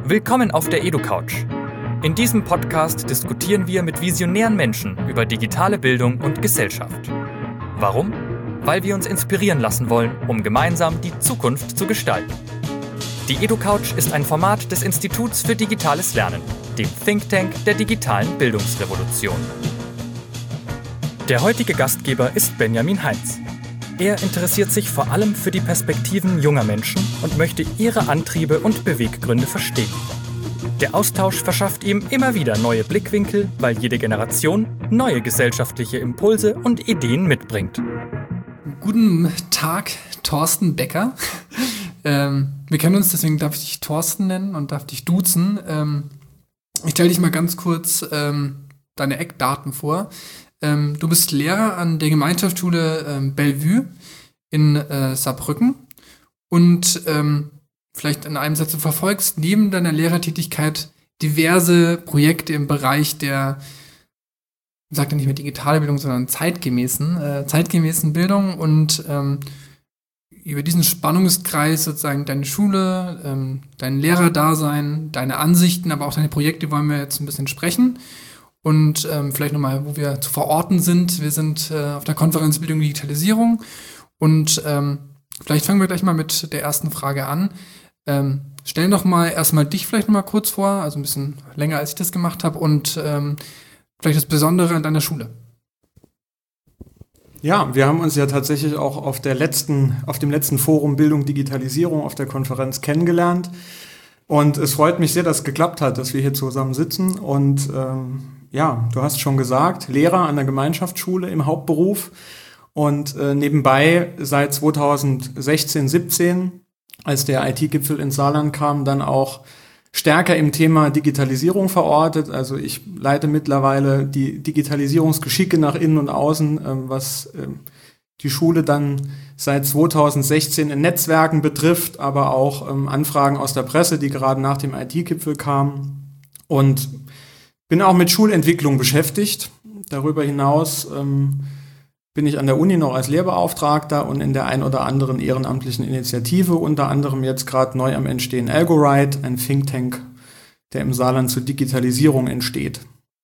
Willkommen auf der EduCouch. In diesem Podcast diskutieren wir mit visionären Menschen über digitale Bildung und Gesellschaft. Warum? Weil wir uns inspirieren lassen wollen, um gemeinsam die Zukunft zu gestalten. Die EduCouch ist ein Format des Instituts für digitales Lernen, dem Think Tank der digitalen Bildungsrevolution. Der heutige Gastgeber ist Benjamin Heinz. Er interessiert sich vor allem für die Perspektiven junger Menschen und möchte ihre Antriebe und Beweggründe verstehen. Der Austausch verschafft ihm immer wieder neue Blickwinkel, weil jede Generation neue gesellschaftliche Impulse und Ideen mitbringt. Guten Tag, Thorsten Becker. Wir kennen uns, deswegen darf ich dich Thorsten nennen und darf dich duzen. Ich stelle dich mal ganz kurz deine Eckdaten vor. Du bist Lehrer an der Gemeinschaftsschule Bellevue in Saarbrücken und vielleicht in einem Satz, du verfolgst neben deiner Lehrertätigkeit diverse Projekte im Bereich der, ich sage ja nicht mehr digitale Bildung, sondern zeitgemäßen Bildung und über diesen Spannungskreis sozusagen deine Schule, dein Lehrerdasein, deine Ansichten, aber auch deine Projekte wollen wir jetzt ein bisschen sprechen. Und vielleicht nochmal, wo wir zu verorten sind. Wir sind auf der Konferenz Bildung und Digitalisierung. Und vielleicht fangen wir gleich mal mit der ersten Frage an. Stell doch mal erstmal dich vielleicht nochmal kurz vor, also ein bisschen länger, als ich das gemacht habe. Und vielleicht das Besondere an deiner Schule. Ja, wir haben uns ja tatsächlich auch auf dem letzten Forum Bildung Digitalisierung auf der Konferenz kennengelernt. Und es freut mich sehr, dass es geklappt hat, dass wir hier zusammen sitzen. Und ja, du hast schon gesagt, Lehrer an der Gemeinschaftsschule im Hauptberuf und nebenbei seit 2016, 17, als der IT-Gipfel ins Saarland kam, dann auch stärker im Thema Digitalisierung verortet. Also ich leite mittlerweile die Digitalisierungsgeschicke nach innen und außen, was die Schule dann seit 2016 in Netzwerken betrifft, aber auch Anfragen aus der Presse, die gerade nach dem IT-Gipfel kamen. Und bin auch mit Schulentwicklung beschäftigt. Darüber hinaus bin ich an der Uni noch als Lehrbeauftragter und in der ein oder anderen ehrenamtlichen Initiative, unter anderem jetzt gerade neu am Entstehen Algorite, ein Think Tank, der im Saarland zur Digitalisierung entsteht.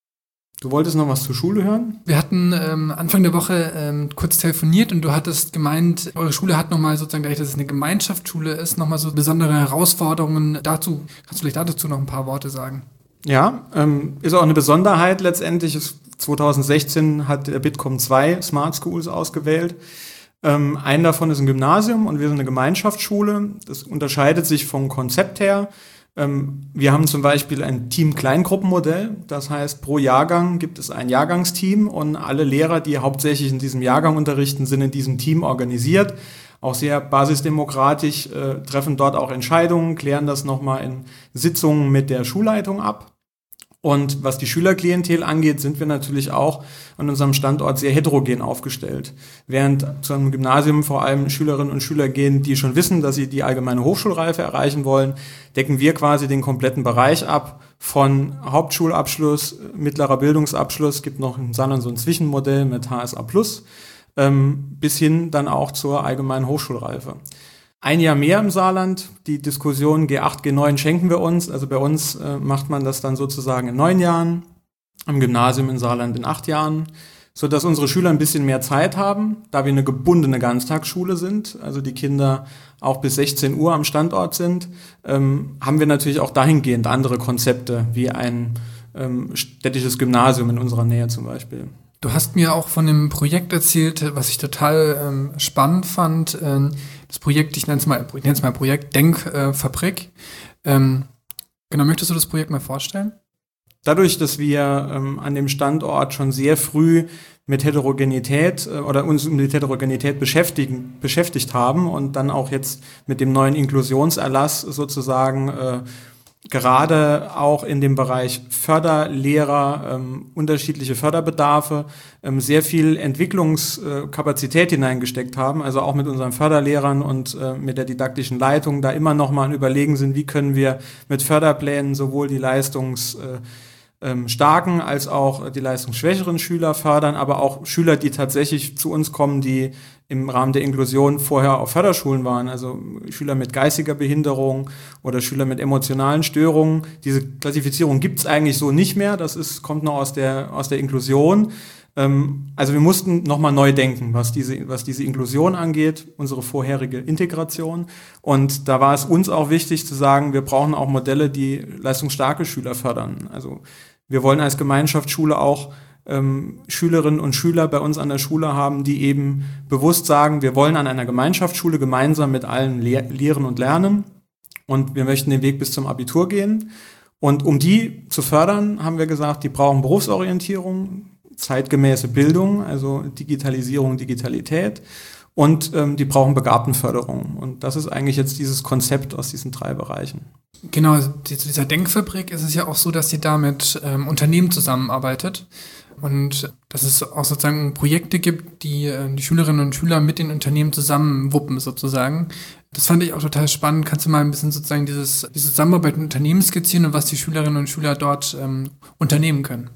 Du wolltest noch was zur Schule hören? Wir hatten Anfang der Woche kurz telefoniert und du hattest gemeint, eure Schule hat nochmal sozusagen, dadurch, dass es eine Gemeinschaftsschule ist, nochmal so besondere Herausforderungen. Kannst du vielleicht dazu noch ein paar Worte sagen? Ja, ist auch eine Besonderheit letztendlich. 2016 hat der Bitkom 2 Smart Schools ausgewählt. Ein davon ist ein Gymnasium und wir sind eine Gemeinschaftsschule. Das unterscheidet sich vom Konzept her. Wir haben zum Beispiel ein Team-Kleingruppenmodell. Das heißt, pro Jahrgang gibt es ein Jahrgangsteam und alle Lehrer, die hauptsächlich in diesem Jahrgang unterrichten, sind in diesem Team organisiert. Auch sehr basisdemokratisch, treffen dort auch Entscheidungen, klären das nochmal in Sitzungen mit der Schulleitung ab. Und was die Schülerklientel angeht, sind wir natürlich auch an unserem Standort sehr heterogen aufgestellt. Während zu einem Gymnasium vor allem Schülerinnen und Schüler gehen, die schon wissen, dass sie die allgemeine Hochschulreife erreichen wollen, decken wir quasi den kompletten Bereich ab, von Hauptschulabschluss, mittlerer Bildungsabschluss, gibt noch in Saarland so ein Zwischenmodell mit HSA+, bis hin dann auch zur allgemeinen Hochschulreife. Ein Jahr mehr im Saarland, die Diskussion G8, G9 schenken wir uns, also bei uns macht man das dann sozusagen in 9 Jahren, am Gymnasium in Saarland in 8 Jahren, sodass unsere Schüler ein bisschen mehr Zeit haben, da wir eine gebundene Ganztagsschule sind, also die Kinder auch bis 16 Uhr am Standort sind, haben wir natürlich auch dahingehend andere Konzepte, wie ein städtisches Gymnasium in unserer Nähe zum Beispiel. Du hast mir auch von dem Projekt erzählt, was ich total spannend fand. Das Projekt, ich nenne es mal Projekt Denkfabrik. Genau, möchtest du das Projekt mal vorstellen? Dadurch, dass wir an dem Standort schon sehr früh mit Heterogenität oder uns mit Heterogenität beschäftigt haben und dann auch jetzt mit dem neuen Inklusionserlass sozusagen gerade auch in dem Bereich Förderlehrer, unterschiedliche Förderbedarfe, sehr viel Entwicklungskapazität hineingesteckt haben, also auch mit unseren Förderlehrern und mit der didaktischen Leitung da immer noch mal Überlegen sind, wie können wir mit Förderplänen sowohl die leistungsstarken als auch die leistungsschwächeren Schüler fördern, aber auch Schüler, die tatsächlich zu uns kommen, die im Rahmen der Inklusion vorher auf Förderschulen waren, also Schüler mit geistiger Behinderung oder Schüler mit emotionalen Störungen. Diese Klassifizierung gibt's eigentlich so nicht mehr, kommt noch aus der Inklusion. Also wir mussten nochmal neu denken, was diese Inklusion angeht, unsere vorherige Integration. Und da war es uns auch wichtig zu sagen, wir brauchen auch Modelle, die leistungsstarke Schüler fördern. Also wir wollen als Gemeinschaftsschule auch Schülerinnen und Schüler bei uns an der Schule haben, die eben bewusst sagen, wir wollen an einer Gemeinschaftsschule gemeinsam mit allen lehren und lernen und wir möchten den Weg bis zum Abitur gehen. Und um die zu fördern, haben wir gesagt, die brauchen Berufsorientierung, zeitgemäße Bildung, also Digitalisierung, Digitalität und die brauchen Begabtenförderung. Und das ist eigentlich jetzt dieses Konzept aus diesen 3 Bereichen. Genau, also dieser Denkfabrik ist es ja auch so, dass sie da mit Unternehmen zusammenarbeitet und dass es auch sozusagen Projekte gibt, die die Schülerinnen und Schüler mit den Unternehmen zusammen wuppen sozusagen. Das fand ich auch total spannend. Kannst du mal ein bisschen sozusagen diese Zusammenarbeit mit Unternehmen skizzieren und was die Schülerinnen und Schüler dort unternehmen können?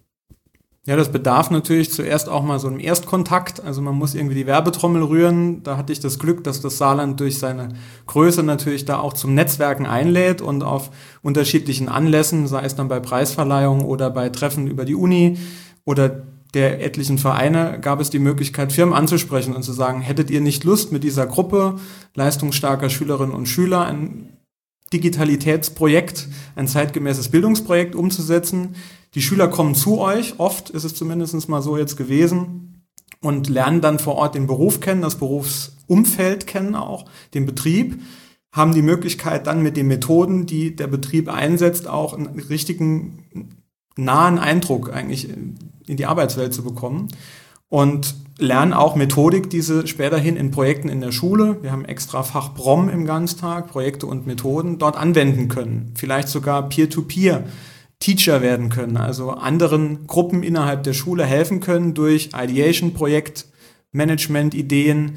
Ja, das bedarf natürlich zuerst auch mal so einem Erstkontakt. Also man muss irgendwie die Werbetrommel rühren. Da hatte ich das Glück, dass das Saarland durch seine Größe natürlich da auch zum Netzwerken einlädt und auf unterschiedlichen Anlässen, sei es dann bei Preisverleihungen oder bei Treffen über die Uni oder der etlichen Vereine, gab es die Möglichkeit, Firmen anzusprechen und zu sagen, hättet ihr nicht Lust, mit dieser Gruppe leistungsstarker Schülerinnen und Schüler ein Digitalitätsprojekt, ein zeitgemäßes Bildungsprojekt umzusetzen? Die Schüler kommen zu euch, oft ist es zumindest mal so jetzt gewesen, und lernen dann vor Ort den Beruf kennen, das Berufsumfeld kennen auch, den Betrieb, haben die Möglichkeit dann mit den Methoden, die der Betrieb einsetzt, auch einen richtigen nahen Eindruck eigentlich in die Arbeitswelt zu bekommen und lernen auch Methodik, die sie späterhin in Projekten in der Schule, wir haben extra Fach Prom im Ganztag, Projekte und Methoden, dort anwenden können, vielleicht sogar Peer-to-Peer Teacher werden können, also anderen Gruppen innerhalb der Schule helfen können durch Ideation, Projektmanagement, Ideen.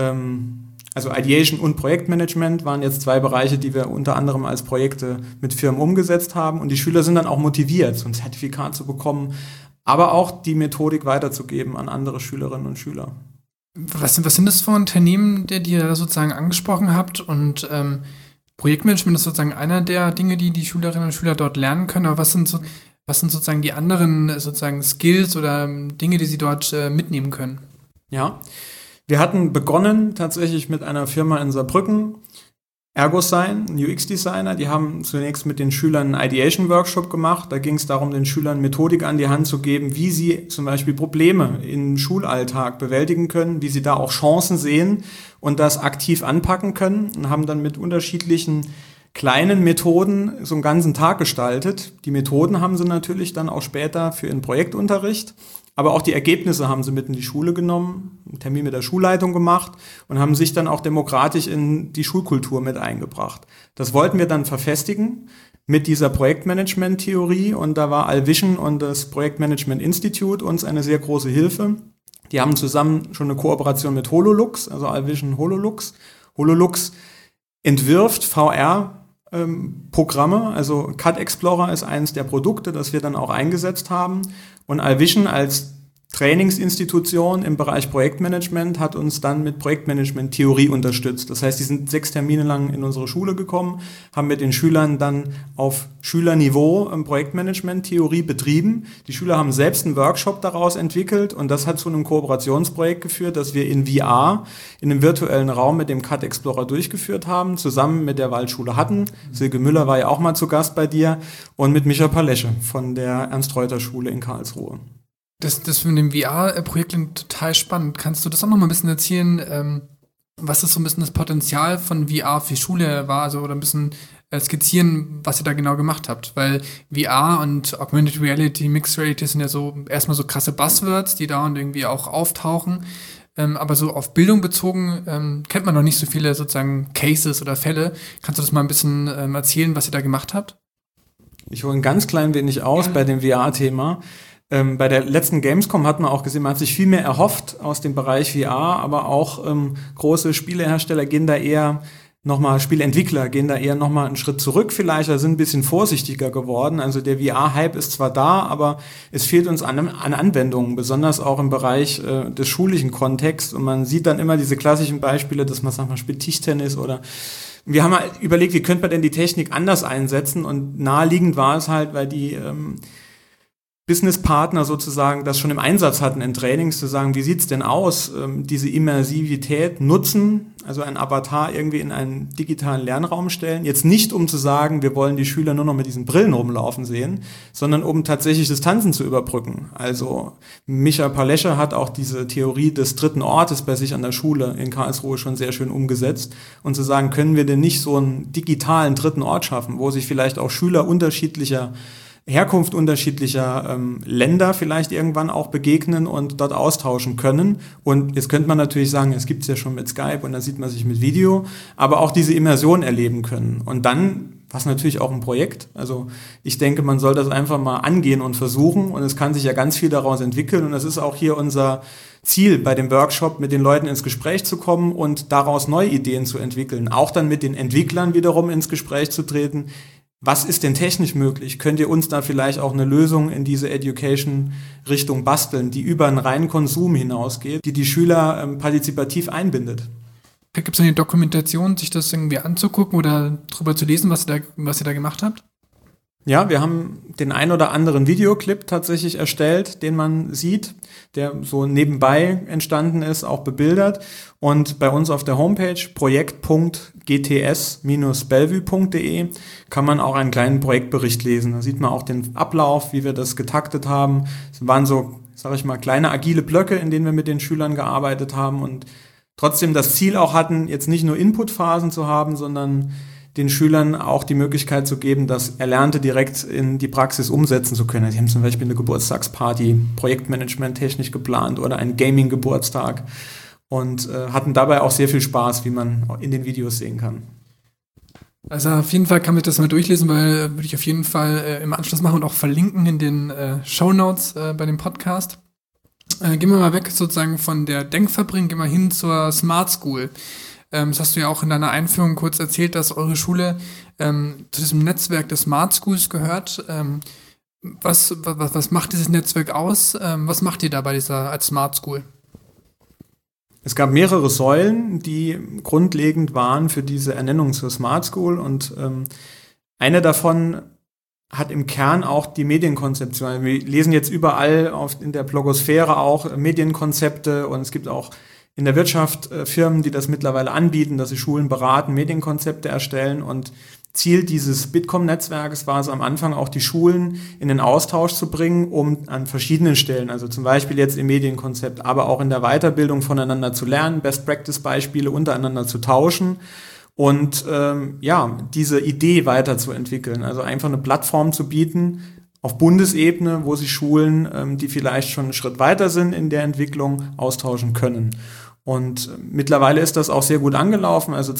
Also Ideation und Projektmanagement waren jetzt 2 Bereiche, die wir unter anderem als Projekte mit Firmen umgesetzt haben. Und die Schüler sind dann auch motiviert, so ein Zertifikat zu bekommen, aber auch die Methodik weiterzugeben an andere Schülerinnen und Schüler. Was sind das für Unternehmen, die ihr sozusagen angesprochen habt? Und Projektmanagement ist sozusagen einer der Dinge, die die Schülerinnen und Schüler dort lernen können. Aber was sind sozusagen die anderen sozusagen Skills oder Dinge, die sie dort mitnehmen können? Ja, wir hatten begonnen tatsächlich mit einer Firma in Saarbrücken, Ergosign, ein UX-Designer. Die haben zunächst mit den Schülern einen Ideation-Workshop gemacht. Da ging es darum, den Schülern Methodik an die Hand zu geben, wie sie zum Beispiel Probleme im Schulalltag bewältigen können, wie sie da auch Chancen sehen und das aktiv anpacken können, und haben dann mit unterschiedlichen kleinen Methoden so einen ganzen Tag gestaltet. Die Methoden haben sie natürlich dann auch später für ihren Projektunterricht, aber auch die Ergebnisse haben sie mit in die Schule genommen, einen Termin mit der Schulleitung gemacht und haben sich dann auch demokratisch in die Schulkultur mit eingebracht. Das wollten wir dann verfestigen mit dieser Projektmanagement-Theorie, und da war Alvision und das Projektmanagement Institute uns eine sehr große Hilfe. Die haben zusammen schon eine Kooperation mit HoloLux, also Alvision HoloLux. HoloLux entwirft VR-Programme, also Cut Explorer ist eines der Produkte, das wir dann auch eingesetzt haben. Und Alvision als Trainingsinstitution im Bereich Projektmanagement hat uns dann mit Projektmanagement-Theorie unterstützt. Das heißt, die sind 6 Termine lang in unsere Schule gekommen, haben mit den Schülern dann auf Schülerniveau Projektmanagement-Theorie betrieben. Die Schüler haben selbst einen Workshop daraus entwickelt, und das hat zu einem Kooperationsprojekt geführt, das wir in VR, in einem virtuellen Raum mit dem Cut Explorer durchgeführt haben, zusammen mit der Waldschule Hatten. Silke Müller war ja auch mal zu Gast bei dir, und mit Micha Palesche von der Ernst-Reuter-Schule in Karlsruhe. Das mit dem VR-Projekt klingt total spannend. Kannst du das auch noch mal ein bisschen erzählen, was ist so ein bisschen das Potenzial von VR für Schule war, also, oder ein bisschen skizzieren, was ihr da genau gemacht habt? Weil VR und Augmented Reality, Mixed Reality sind ja so erstmal so krasse Buzzwords, die da und irgendwie auch auftauchen. Aber so auf Bildung bezogen kennt man noch nicht so viele sozusagen Cases oder Fälle. Kannst du das mal ein bisschen erzählen, was ihr da gemacht habt? Ich hole ein ganz klein wenig aus bei dem VR-Thema. Bei der letzten Gamescom hat man auch gesehen, man hat sich viel mehr erhofft aus dem Bereich VR, aber auch große Spielehersteller gehen da eher Spieleentwickler gehen da eher nochmal einen Schritt zurück vielleicht, oder sind ein bisschen vorsichtiger geworden. Also der VR-Hype ist zwar da, aber es fehlt uns an Anwendungen, besonders auch im Bereich des schulischen Kontexts. Und man sieht dann immer diese klassischen Beispiele, dass man sagt, man spielt Tischtennis oder wir haben mal überlegt, wie könnte man denn die Technik anders einsetzen, und naheliegend war es halt, weil die Businesspartner sozusagen das schon im Einsatz hatten in Trainings, zu sagen, wie sieht's denn aus, diese Immersivität nutzen, also ein Avatar irgendwie in einen digitalen Lernraum stellen, jetzt nicht um zu sagen, wir wollen die Schüler nur noch mit diesen Brillen rumlaufen sehen, sondern um tatsächlich Distanzen zu überbrücken. Also Micha Palescher hat auch diese Theorie des dritten Ortes bei sich an der Schule in Karlsruhe schon sehr schön umgesetzt, und zu sagen, können wir denn nicht so einen digitalen dritten Ort schaffen, wo sich vielleicht auch Schüler unterschiedlicher Herkunft unterschiedlicher Länder vielleicht irgendwann auch begegnen und dort austauschen können. Und jetzt könnte man natürlich sagen, es gibt es ja schon mit Skype und da sieht man sich mit Video, aber auch diese Immersion erleben können. Und dann, was natürlich auch ein Projekt, also ich denke, man soll das einfach mal angehen und versuchen, und es kann sich ja ganz viel daraus entwickeln, und das ist auch hier unser Ziel bei dem Workshop, mit den Leuten ins Gespräch zu kommen und daraus neue Ideen zu entwickeln, auch dann mit den Entwicklern wiederum ins Gespräch zu treten. Was ist denn technisch möglich? Könnt ihr uns da vielleicht auch eine Lösung in diese Education-Richtung basteln, die über einen reinen Konsum hinausgeht, die Schüler partizipativ einbindet? Gibt es eine Dokumentation, sich das irgendwie anzugucken oder drüber zu lesen, was ihr da gemacht habt? Ja, wir haben den ein oder anderen Videoclip tatsächlich erstellt, den man sieht, der so nebenbei entstanden ist, auch bebildert. Und bei uns auf der Homepage projekt.gts-bellevue.de kann man auch einen kleinen Projektbericht lesen. Da sieht man auch den Ablauf, wie wir das getaktet haben. Es waren so, sage ich mal, kleine agile Blöcke, in denen wir mit den Schülern gearbeitet haben und trotzdem das Ziel auch hatten, jetzt nicht nur Inputphasen zu haben, sondern den Schülern auch die Möglichkeit zu geben, das Erlernte direkt in die Praxis umsetzen zu können. Sie haben zum Beispiel eine Geburtstagsparty, Projektmanagement technisch geplant oder einen Gaming-Geburtstag und hatten dabei auch sehr viel Spaß, wie man in den Videos sehen kann. Also auf jeden Fall kann man das mal durchlesen, weil würde ich auf jeden Fall im Anschluss machen und auch verlinken in den Shownotes bei dem Podcast. Gehen wir mal weg sozusagen von der Denkfabrik, gehen wir hin zur Smart School. Das hast du ja auch in deiner Einführung kurz erzählt, dass eure Schule zu diesem Netzwerk des Smart Schools gehört. Was macht dieses Netzwerk aus? Was macht ihr da bei dieser als Smart School? Es gab mehrere Säulen, die grundlegend waren für diese Ernennung zur Smart School, und eine davon hat im Kern auch die Medienkonzeption. Wir lesen jetzt überall in der Blogosphäre auch Medienkonzepte, und es gibt auch in der Wirtschaft Firmen, die das mittlerweile anbieten, dass sie Schulen beraten, Medienkonzepte erstellen, und Ziel dieses Bitkom-Netzwerkes war es am Anfang auch, die Schulen in den Austausch zu bringen, um an verschiedenen Stellen, also zum Beispiel jetzt im Medienkonzept, aber auch in der Weiterbildung voneinander zu lernen, Best-Practice-Beispiele untereinander zu tauschen und diese Idee weiterzuentwickeln, also einfach eine Plattform zu bieten auf Bundesebene, wo sich Schulen, die vielleicht schon einen Schritt weiter sind in der Entwicklung, austauschen können. Und mittlerweile ist das auch sehr gut angelaufen. Also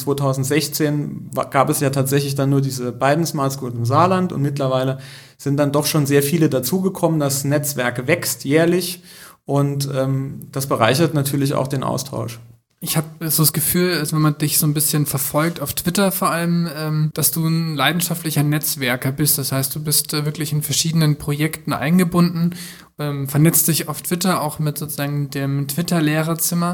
2016 gab es ja tatsächlich dann nur diese beiden Smart Schools im Saarland, und mittlerweile sind dann doch schon sehr viele dazugekommen. Das Netzwerk wächst jährlich, und das bereichert natürlich auch den Austausch. Ich habe so das Gefühl, also wenn man dich so ein bisschen verfolgt, auf Twitter vor allem, dass du ein leidenschaftlicher Netzwerker bist. Das heißt, du bist wirklich in verschiedenen Projekten eingebunden, vernetzt dich auf Twitter auch mit sozusagen dem Twitter-Lehrerzimmer.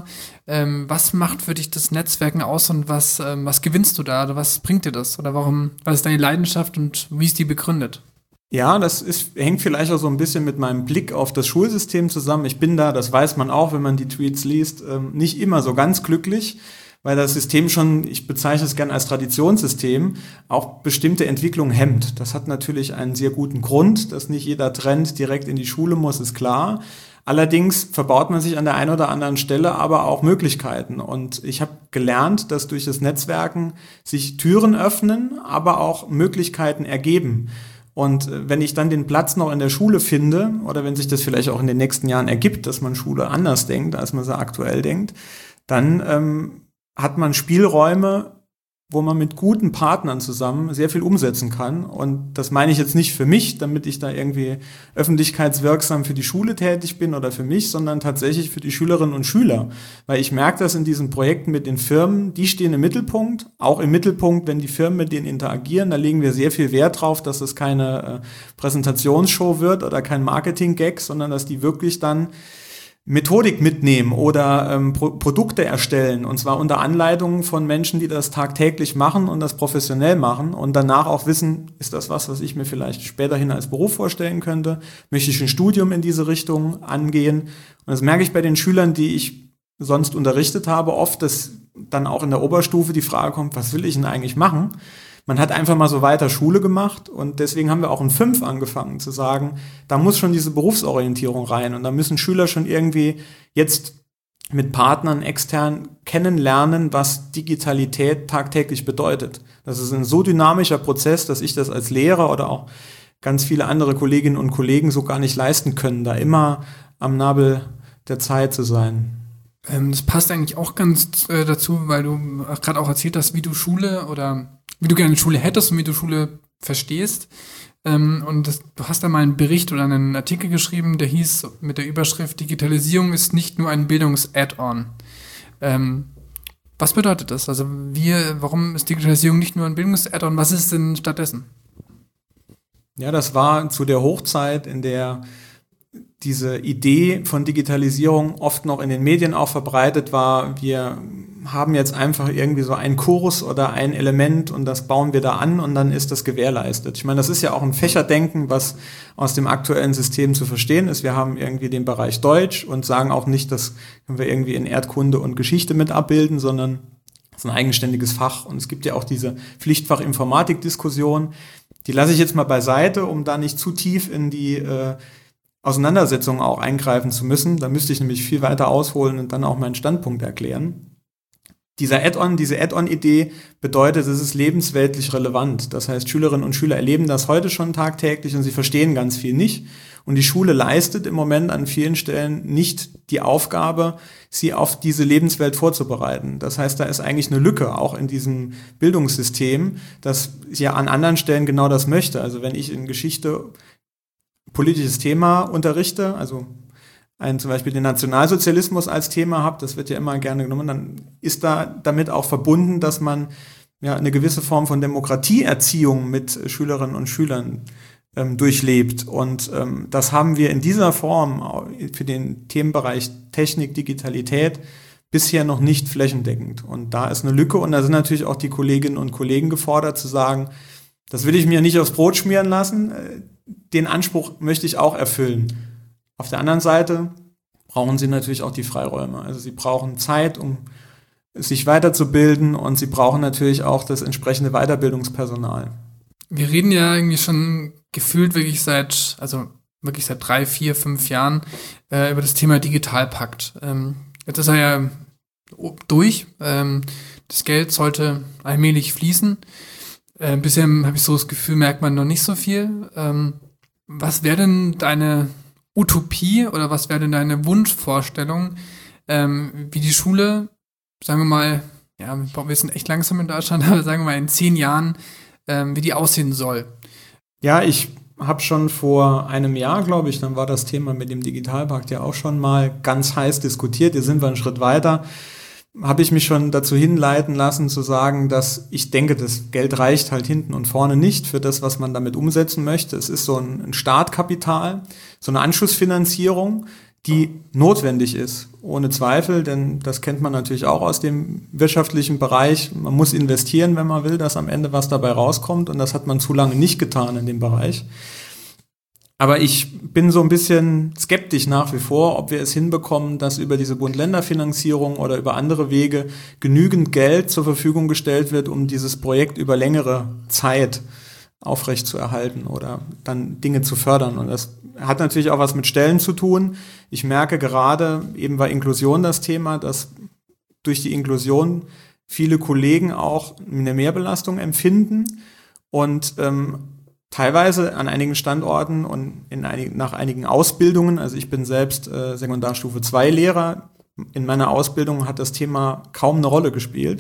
Was macht für dich das Netzwerken aus, und was gewinnst du da? Oder was bringt dir das? Oder was ist deine Leidenschaft und wie ist die begründet? Ja, hängt vielleicht auch so ein bisschen mit meinem Blick auf das Schulsystem zusammen. Ich bin da, das weiß man auch, wenn man die Tweets liest, nicht immer so ganz glücklich, weil das System schon, ich bezeichne es gerne als Traditionssystem, auch bestimmte Entwicklungen hemmt. Das hat natürlich einen sehr guten Grund, dass nicht jeder Trend direkt in die Schule muss, ist klar. Allerdings verbaut man sich an der einen oder anderen Stelle aber auch Möglichkeiten. Und ich habe gelernt, dass durch das Netzwerken sich Türen öffnen, aber auch Möglichkeiten ergeben. Und wenn ich dann den Platz noch in der Schule finde, oder wenn sich das vielleicht auch in den nächsten Jahren ergibt, dass man Schule anders denkt, als man sie aktuell denkt, dann hat man Spielräume, wo man mit guten Partnern zusammen sehr viel umsetzen kann. Und das meine ich jetzt nicht für mich, damit ich da irgendwie öffentlichkeitswirksam für die Schule tätig bin oder für mich, sondern tatsächlich für die Schülerinnen und Schüler. Weil ich merke das in diesen Projekten mit den Firmen, die stehen im Mittelpunkt, auch im Mittelpunkt, wenn die Firmen mit denen interagieren, da legen wir sehr viel Wert drauf, dass es keine Präsentationsshow wird oder kein Marketing-Gag, sondern dass die wirklich dann Methodik mitnehmen oder Produkte erstellen, und zwar unter Anleitung von Menschen, die das tagtäglich machen und das professionell machen und danach auch wissen, ist das was ich mir vielleicht späterhin als Beruf vorstellen könnte? Möchte ich ein Studium in diese Richtung angehen? Und das merke ich bei den Schülern, die ich sonst unterrichtet habe, oft, dass dann auch in der Oberstufe die Frage kommt, was will ich denn eigentlich machen? Man hat einfach mal so weiter Schule gemacht und deswegen haben wir auch in 5 angefangen zu sagen, da muss schon diese Berufsorientierung rein und da müssen Schüler schon irgendwie jetzt mit Partnern extern kennenlernen, was Digitalität tagtäglich bedeutet. Das ist ein so dynamischer Prozess, dass ich das als Lehrer oder auch ganz viele andere Kolleginnen und Kollegen so gar nicht leisten können, da immer am Nabel der Zeit zu sein. Das passt eigentlich auch ganz dazu, weil du gerade auch erzählt hast, wie du Schule oder wie du gerne Schule hättest und wie du Schule verstehst. Du hast da mal einen Bericht oder einen Artikel geschrieben, der hieß mit der Überschrift Digitalisierung ist nicht nur ein Bildungs-Add-on. Was bedeutet das? Also warum ist Digitalisierung nicht nur ein Bildungs-Add-on? Was ist denn stattdessen? Ja, das war zu der Hochzeit, in der diese Idee von Digitalisierung oft noch in den Medien auch verbreitet war. Wir haben jetzt einfach irgendwie so einen Kurs oder ein Element und das bauen wir da an und dann ist das gewährleistet. Ich meine, das ist ja auch ein Fächerdenken, was aus dem aktuellen System zu verstehen ist. Wir haben irgendwie den Bereich Deutsch und sagen auch nicht, das können wir irgendwie in Erdkunde und Geschichte mit abbilden, sondern es ist ein eigenständiges Fach. Und es gibt ja auch diese Pflichtfach Informatik-Diskussion. Die lasse ich jetzt mal beiseite, um da nicht zu tief in die Auseinandersetzungen auch eingreifen zu müssen. Da müsste ich nämlich viel weiter ausholen und dann auch meinen Standpunkt erklären. Diese Add-on-Idee bedeutet, es ist lebensweltlich relevant. Das heißt, Schülerinnen und Schüler erleben das heute schon tagtäglich und sie verstehen ganz viel nicht. Und die Schule leistet im Moment an vielen Stellen nicht die Aufgabe, sie auf diese Lebenswelt vorzubereiten. Das heißt, da ist eigentlich eine Lücke, auch in diesem Bildungssystem, das ja an anderen Stellen genau das möchte. Also wenn ich in Geschichte politisches Thema unterrichte, also zum Beispiel den Nationalsozialismus als Thema habe, das wird ja immer gerne genommen, dann ist da damit auch verbunden, dass man ja eine gewisse Form von Demokratieerziehung mit Schülerinnen und Schülern durchlebt. Und das haben wir in dieser Form für den Themenbereich Technik, Digitalität bisher noch nicht flächendeckend. Und da ist eine Lücke und da sind natürlich auch die Kolleginnen und Kollegen gefordert zu sagen, das will ich mir nicht aufs Brot schmieren lassen, den Anspruch möchte ich auch erfüllen. Auf der anderen Seite brauchen sie natürlich auch die Freiräume. Also sie brauchen Zeit, um sich weiterzubilden und sie brauchen natürlich auch das entsprechende Weiterbildungspersonal. Wir reden ja irgendwie schon gefühlt wirklich seit 3, 4, 5 Jahren über das Thema Digitalpakt. Jetzt ist er ja durch. Das Geld sollte allmählich fließen. Bisher habe ich so das Gefühl, merkt man noch nicht so viel. Was wäre denn deine Utopie oder was wäre denn deine Wunschvorstellung, wie die Schule, sagen wir mal, ja, wir sind echt langsam in Deutschland, aber sagen wir mal in 10 Jahren, wie die aussehen soll? Ja, ich habe schon vor einem Jahr, glaube ich, dann war das Thema mit dem Digitalpakt ja auch schon mal ganz heiß diskutiert. Hier sind wir einen Schritt weiter. Habe ich mich schon dazu hinleiten lassen, zu sagen, dass ich denke, das Geld reicht halt hinten und vorne nicht für das, was man damit umsetzen möchte. Es ist so ein Startkapital, so eine Anschlussfinanzierung, die notwendig ist, ohne Zweifel, denn das kennt man natürlich auch aus dem wirtschaftlichen Bereich. Man muss investieren, wenn man will, dass am Ende was dabei rauskommt und das hat man zu lange nicht getan in dem Bereich. Aber ich bin so ein bisschen skeptisch nach wie vor, ob wir es hinbekommen, dass über diese Bund-Länder-Finanzierung oder über andere Wege genügend Geld zur Verfügung gestellt wird, um dieses Projekt über längere Zeit aufrechtzuerhalten oder dann Dinge zu fördern. Und das hat natürlich auch was mit Stellen zu tun. Ich merke gerade, eben war Inklusion das Thema, dass durch die Inklusion viele Kollegen auch eine Mehrbelastung empfinden und teilweise an einigen Standorten und nach einigen Ausbildungen, also ich bin selbst Sekundarstufe 2 Lehrer, in meiner Ausbildung hat das Thema kaum eine Rolle gespielt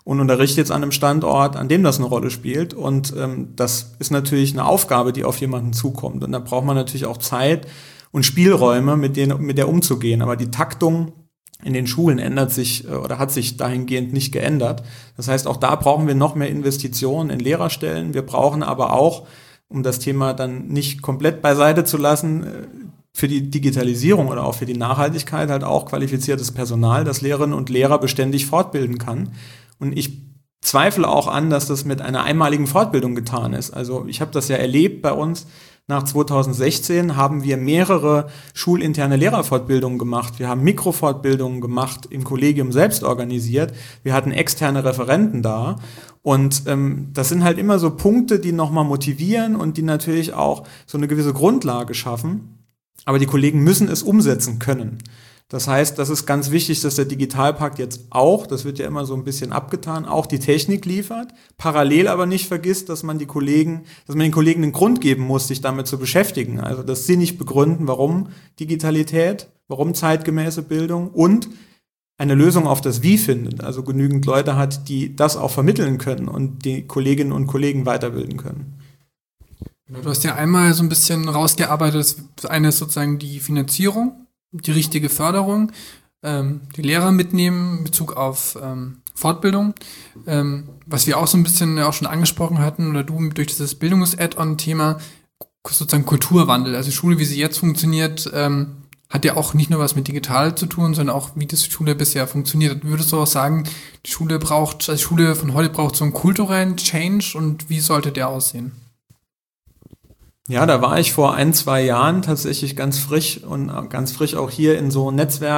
und unterrichte jetzt an einem Standort, an dem das eine Rolle spielt. Und das ist natürlich eine Aufgabe, die auf jemanden zukommt. Und da braucht man natürlich auch Zeit und Spielräume, mit der umzugehen. Aber die Taktung in den Schulen ändert sich oder hat sich dahingehend nicht geändert. Das heißt, auch da brauchen wir noch mehr Investitionen in Lehrerstellen. Wir brauchen aber auch, um das Thema dann nicht komplett beiseite zu lassen, für die Digitalisierung oder auch für die Nachhaltigkeit halt auch qualifiziertes Personal, das Lehrerinnen und Lehrer beständig fortbilden kann. Und ich zweifle auch an, dass das mit einer einmaligen Fortbildung getan ist. Also ich habe das ja erlebt bei uns. Nach 2016 haben wir mehrere schulinterne Lehrerfortbildungen gemacht. Wir haben Mikrofortbildungen gemacht, im Kollegium selbst organisiert. Wir hatten externe Referenten da. Und das sind halt immer so Punkte, die nochmal motivieren und die natürlich auch so eine gewisse Grundlage schaffen. Aber die Kollegen müssen es umsetzen können. Das heißt, das ist ganz wichtig, dass der Digitalpakt jetzt auch, das wird ja immer so ein bisschen abgetan, auch die Technik liefert, parallel aber nicht vergisst, dass man den Kollegen den Grund geben muss, sich damit zu beschäftigen. Also dass sie nicht begründen, warum Digitalität, warum zeitgemäße Bildung und eine Lösung auf das Wie findet, also genügend Leute hat, die das auch vermitteln können und die Kolleginnen und Kollegen weiterbilden können. Du hast ja einmal so ein bisschen rausgearbeitet, das eine ist sozusagen die Finanzierung, die richtige Förderung, die Lehrer mitnehmen in Bezug auf Fortbildung, was wir auch so ein bisschen auch schon angesprochen hatten, oder du durch dieses Bildungs-Add-on-Thema, sozusagen Kulturwandel. Also Schule, wie sie jetzt funktioniert, hat ja auch nicht nur was mit digital zu tun, sondern auch, wie das Schule bisher funktioniert. Würdest du auch sagen, die Schule von heute braucht so einen kulturellen Change, und wie sollte der aussehen? Ja, da war ich vor 1-2 Jahren tatsächlich ganz frisch auch hier in so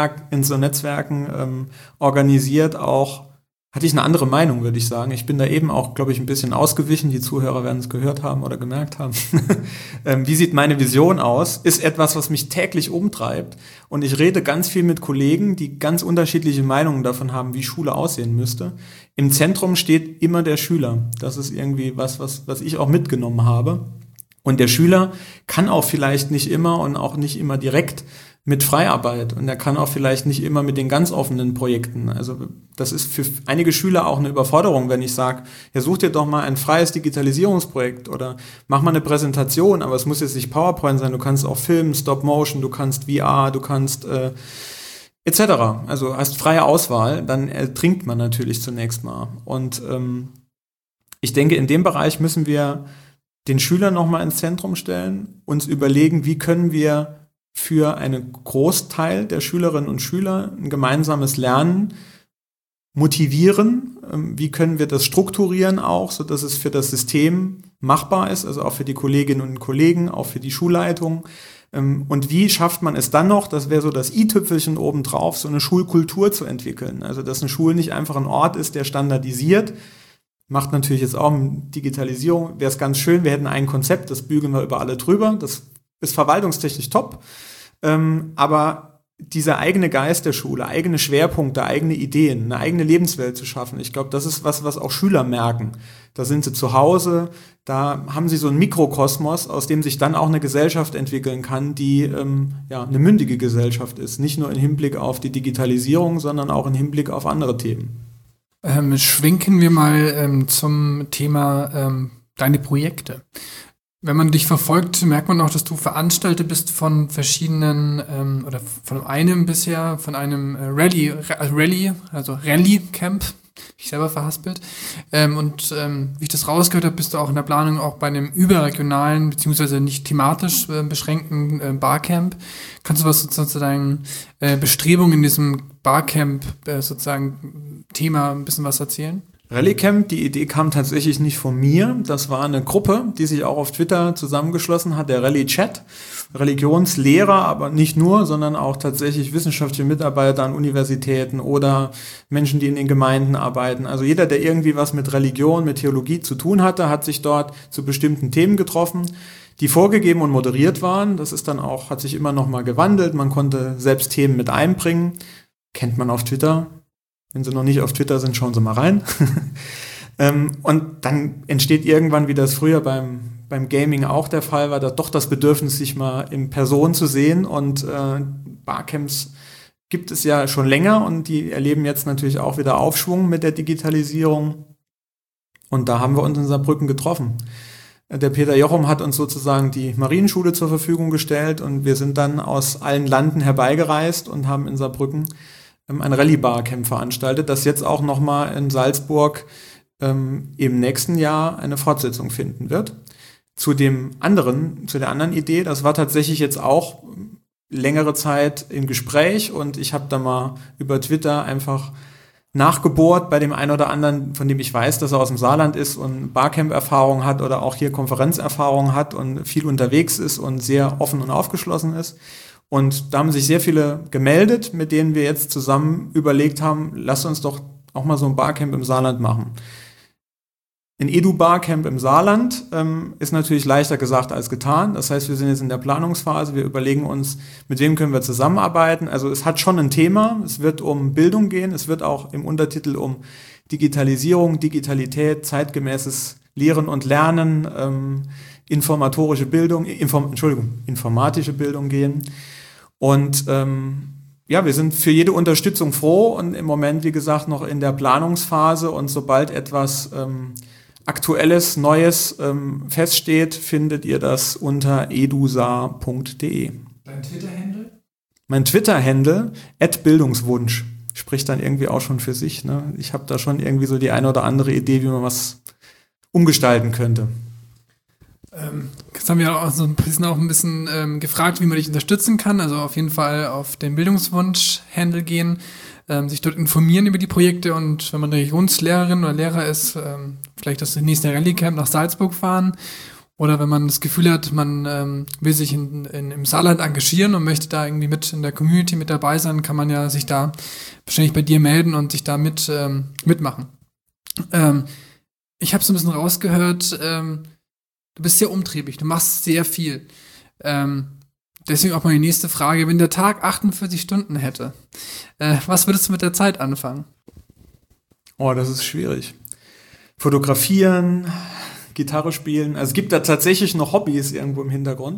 Netzwerken organisiert auch, hatte ich eine andere Meinung, würde ich sagen. Ich bin da eben auch, glaube ich, ein bisschen ausgewichen. Die Zuhörer werden es gehört haben oder gemerkt haben. Wie sieht meine Vision aus? Ist etwas, was mich täglich umtreibt. Und ich rede ganz viel mit Kollegen, die ganz unterschiedliche Meinungen davon haben, wie Schule aussehen müsste. Im Zentrum steht immer der Schüler. Das ist irgendwie was ich auch mitgenommen habe. Und der Schüler kann auch vielleicht nicht immer und auch nicht immer direkt mit Freiarbeit, und er kann auch vielleicht nicht immer mit den ganz offenen Projekten. Also das ist für einige Schüler auch eine Überforderung, wenn ich sage, ja, such dir doch mal ein freies Digitalisierungsprojekt oder mach mal eine Präsentation, aber es muss jetzt nicht PowerPoint sein, du kannst auch filmen, Stop-Motion, du kannst VR, du kannst etc. Also hast freie Auswahl, dann ertrinkt man natürlich zunächst mal. Und ich denke, in dem Bereich müssen wir den Schüler nochmal ins Zentrum stellen, uns überlegen, wie können wir für einen Großteil der Schülerinnen und Schüler ein gemeinsames Lernen motivieren, wie können wir das strukturieren auch, sodass es für das System machbar ist, also auch für die Kolleginnen und Kollegen, auch für die Schulleitung. Und wie schafft man es dann noch, das wäre so das i-Tüpfelchen obendrauf, so eine Schulkultur zu entwickeln. Also dass eine Schule nicht einfach ein Ort ist, der standardisiert. Macht natürlich jetzt auch mit Digitalisierung, wäre es ganz schön, wir hätten ein Konzept, das bügeln wir über alle drüber, das ist verwaltungstechnisch top, aber dieser eigene Geist der Schule, eigene Schwerpunkte, eigene Ideen, eine eigene Lebenswelt zu schaffen, ich glaube, das ist was auch Schüler merken. Da sind sie zu Hause, da haben sie so einen Mikrokosmos, aus dem sich dann auch eine Gesellschaft entwickeln kann, die eine mündige Gesellschaft ist, nicht nur im Hinblick auf die Digitalisierung, sondern auch im Hinblick auf andere Themen. Schwenken wir mal zum Thema deine Projekte. Wenn man dich verfolgt, merkt man auch, dass du Veranstalter bist von verschiedenen oder von einem Rallye-Camp, ich selber verhaspelt. Wie ich das rausgehört habe, bist du auch in der Planung auch bei einem überregionalen, beziehungsweise nicht thematisch beschränkten Barcamp. Kannst du was sozusagen Bestrebungen in diesem Barcamp sozusagen Thema ein bisschen was erzählen? Rallycamp, die Idee kam tatsächlich nicht von mir. Das war eine Gruppe, die sich auch auf Twitter zusammengeschlossen hat, der Rally-Chat. Religionslehrer, aber nicht nur, sondern auch tatsächlich wissenschaftliche Mitarbeiter an Universitäten oder Menschen, die in den Gemeinden arbeiten. Also jeder, der irgendwie was mit Religion, mit Theologie zu tun hatte, hat sich dort zu bestimmten Themen getroffen, die vorgegeben und moderiert waren. Das ist dann auch, hat sich immer noch mal gewandelt. Man konnte selbst Themen mit einbringen. Kennt man auf Twitter. Wenn Sie noch nicht auf Twitter sind, schauen Sie mal rein. Und dann entsteht irgendwann, wie das früher beim Gaming auch der Fall war, doch das Bedürfnis, sich mal in Person zu sehen. Und Barcamps gibt es ja schon länger und die erleben jetzt natürlich auch wieder Aufschwung mit der Digitalisierung. Und da haben wir uns in Saarbrücken getroffen. Der Peter Jochum hat uns sozusagen die Marienschule zur Verfügung gestellt und wir sind dann aus allen Landen herbeigereist und haben in Saarbrücken ein Rallye-Barcamp veranstaltet, das jetzt auch nochmal in Salzburg im nächsten Jahr eine Fortsetzung finden wird. Zu der anderen Idee, das war tatsächlich jetzt auch längere Zeit im Gespräch und ich habe da mal über Twitter einfach nachgebohrt bei dem einen oder anderen, von dem ich weiß, dass er aus dem Saarland ist und Barcamp-Erfahrung hat oder auch hier Konferenzerfahrung hat und viel unterwegs ist und sehr offen und aufgeschlossen ist. Und da haben sich sehr viele gemeldet, mit denen wir jetzt zusammen überlegt haben, lass uns doch auch mal so ein Barcamp im Saarland machen. Ein Edu-Barcamp im Saarland ist natürlich leichter gesagt als getan. Das heißt, wir sind jetzt in der Planungsphase. Wir überlegen uns, mit wem können wir zusammenarbeiten. Also es hat schon ein Thema. Es wird um Bildung gehen. Es wird auch im Untertitel um Digitalisierung, Digitalität, zeitgemäßes Lehren und Lernen, informatische Bildung gehen. Und wir sind für jede Unterstützung froh und im Moment, wie gesagt, noch in der Planungsphase. Und sobald etwas Aktuelles, Neues feststeht, findet ihr das unter edusaar.de. Dein Twitter-Handle? Mein Twitter-Handle, @Bildungswunsch, spricht dann irgendwie auch schon für sich. Ne? Ich habe da schon irgendwie so die eine oder andere Idee, wie man was umgestalten könnte. Jetzt haben wir auch so ein bisschen gefragt, wie man dich unterstützen kann. Also auf jeden Fall auf den Bildungswunsch-Handle gehen, sich dort informieren über die Projekte und wenn man Religionslehrerin oder Lehrer ist, vielleicht das nächste Rallye-Camp nach Salzburg fahren oder wenn man das Gefühl hat, man will sich im Saarland engagieren und möchte da irgendwie mit in der Community mit dabei sein, kann man ja sich da wahrscheinlich bei dir melden und sich da mitmachen. Ich habe so ein bisschen rausgehört, du bist sehr umtriebig, du machst sehr viel. Deswegen auch meine nächste Frage, wenn der Tag 48 Stunden hätte, was würdest du mit der Zeit anfangen? Oh, das ist schwierig. Fotografieren, Gitarre spielen, also es gibt da tatsächlich noch Hobbys irgendwo im Hintergrund.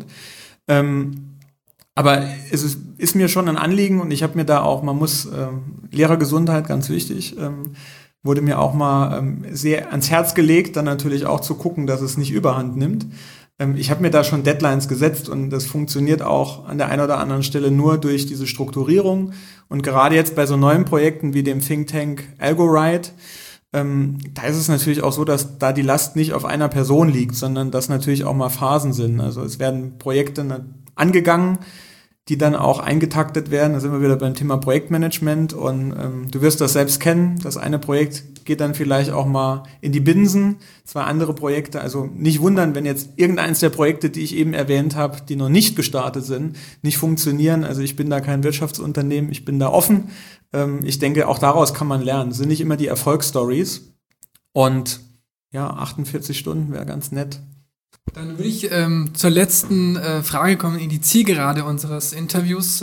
Aber es ist mir schon ein Anliegen und ich habe mir da auch, Lehrergesundheit, ganz wichtig, wurde mir auch mal sehr ans Herz gelegt, dann natürlich auch zu gucken, dass es nicht überhand nimmt. Ich habe mir da schon Deadlines gesetzt und das funktioniert auch an der einen oder anderen Stelle nur durch diese Strukturierung. Und gerade jetzt bei so neuen Projekten wie dem Think Tank Algoride, da ist es natürlich auch so, dass da die Last nicht auf einer Person liegt, sondern dass natürlich auch mal Phasen sind. Also es werden Projekte angegangen, die dann auch eingetaktet werden. Da sind wir wieder beim Thema Projektmanagement und du wirst das selbst kennen. Das eine Projekt geht dann vielleicht auch mal in die Binsen, 2 andere Projekte. Also nicht wundern, wenn jetzt irgendeins der Projekte, die ich eben erwähnt habe, die noch nicht gestartet sind, nicht funktionieren. Also ich bin da kein Wirtschaftsunternehmen, ich bin da offen. Ich denke, auch daraus kann man lernen. Das sind nicht immer die Erfolgsstories. Und ja, 48 Stunden wäre ganz nett. Dann würde ich zur letzten Frage kommen, in die Zielgerade unseres Interviews.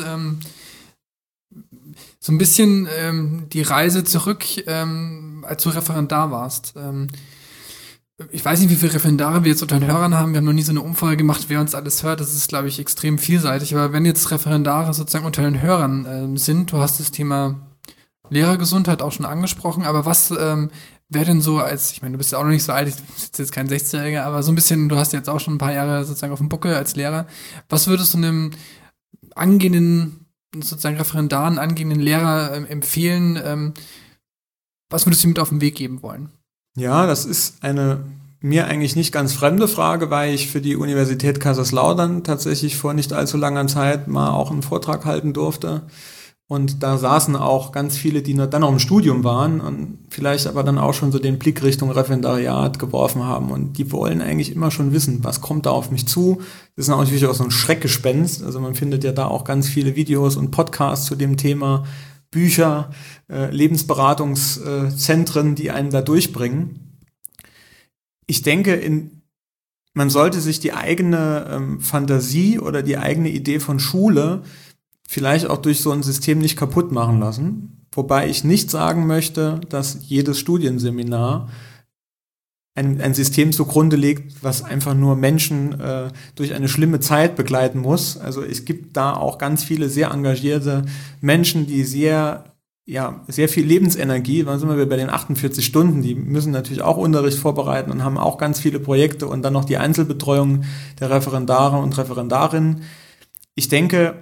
So ein bisschen die Reise zurück, als du Referendar warst. Ich weiß nicht, wie viele Referendare wir jetzt unter den Hörern haben. Wir haben noch nie so eine Umfrage gemacht, wer uns alles hört. Das ist, glaube ich, extrem vielseitig. Aber wenn jetzt Referendare sozusagen unter den Hörern sind, du hast das Thema Lehrergesundheit auch schon angesprochen, aber was wäre denn so ich meine, du bist ja auch noch nicht so alt, du bist jetzt kein 16-Jähriger, aber so ein bisschen, du hast jetzt auch schon ein paar Jahre sozusagen auf dem Buckel als Lehrer. Was würdest du einem angehenden, sozusagen Referendaren, angehenden Lehrer empfehlen? Was würdest du ihm mit auf den Weg geben wollen? Ja, das ist eine mir eigentlich nicht ganz fremde Frage, weil ich für die Universität Kaiserslautern tatsächlich vor nicht allzu langer Zeit mal auch einen Vortrag halten durfte. Und da saßen auch ganz viele, die dann noch im Studium waren und vielleicht aber dann auch schon so den Blick Richtung Referendariat geworfen haben. Und die wollen eigentlich immer schon wissen, was kommt da auf mich zu. Das ist natürlich auch so ein Schreckgespenst. Also man findet ja da auch ganz viele Videos und Podcasts zu dem Thema, Bücher, Lebensberatungszentren, die einen da durchbringen. Ich denke, man sollte sich die eigene Fantasie oder die eigene Idee von Schule vielleicht auch durch so ein System nicht kaputt machen lassen. Wobei ich nicht sagen möchte, dass jedes Studienseminar ein System zugrunde legt, was einfach nur Menschen durch eine schlimme Zeit begleiten muss. Also es gibt da auch ganz viele sehr engagierte Menschen, die sehr viel Lebensenergie, dann sind wir bei den 48 Stunden, die müssen natürlich auch Unterricht vorbereiten und haben auch ganz viele Projekte und dann noch die Einzelbetreuung der Referendare und Referendarinnen. Ich denke,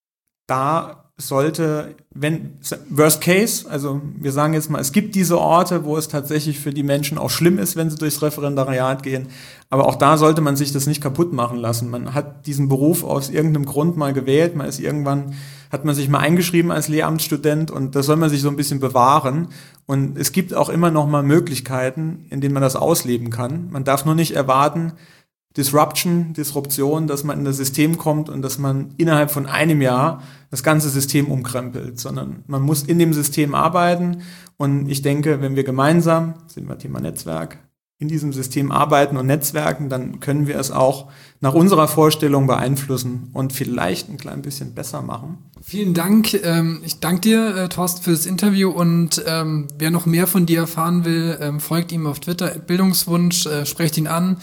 da sollte, wenn Worst Case, also wir sagen jetzt mal, es gibt diese Orte, wo es tatsächlich für die Menschen auch schlimm ist, wenn sie durchs Referendariat gehen, aber auch da sollte man sich das nicht kaputt machen lassen. Man hat diesen Beruf aus irgendeinem Grund mal gewählt, hat man sich mal eingeschrieben als Lehramtsstudent und das soll man sich so ein bisschen bewahren und es gibt auch immer noch mal Möglichkeiten, in denen man das ausleben kann. Man darf nur nicht erwarten, Disruption, dass man in das System kommt und dass man innerhalb von einem Jahr das ganze System umkrempelt, sondern man muss in dem System arbeiten und ich denke, wenn wir gemeinsam, sind wir Thema Netzwerk, in diesem System arbeiten und netzwerken, dann können wir es auch nach unserer Vorstellung beeinflussen und vielleicht ein klein bisschen besser machen. Vielen Dank. Ich danke dir, Thorsten, für das Interview und wer noch mehr von dir erfahren will, folgt ihm auf Twitter, @Bildungswunsch, sprecht ihn an.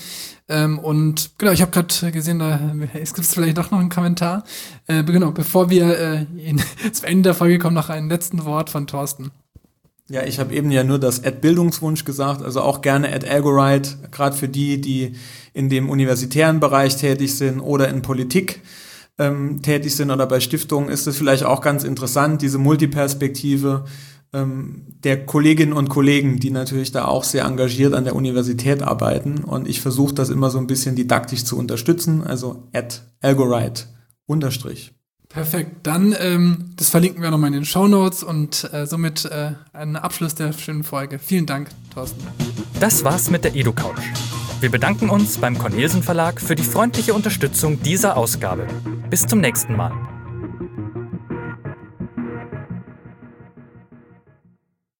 Und genau, ich habe gerade gesehen, es gibt vielleicht doch noch einen Kommentar. Genau, bevor wir zum Ende der Folge kommen, noch ein letztes Wort von Thorsten. Ja, ich habe eben ja nur das @Bildungswunsch gesagt, also auch gerne @Algorite, gerade für die in dem universitären Bereich tätig sind oder in Politik tätig sind oder bei Stiftungen, ist es vielleicht auch ganz interessant, diese Multiperspektive der Kolleginnen und Kollegen, die natürlich da auch sehr engagiert an der Universität arbeiten und ich versuche das immer so ein bisschen didaktisch zu unterstützen, also @Algorite_. Perfekt, dann das verlinken wir nochmal in den Shownotes und somit ein Abschluss der schönen Folge. Vielen Dank, Thorsten. Das war's mit der EduCouch. Wir bedanken uns beim Cornelsen Verlag für die freundliche Unterstützung dieser Ausgabe. Bis zum nächsten Mal.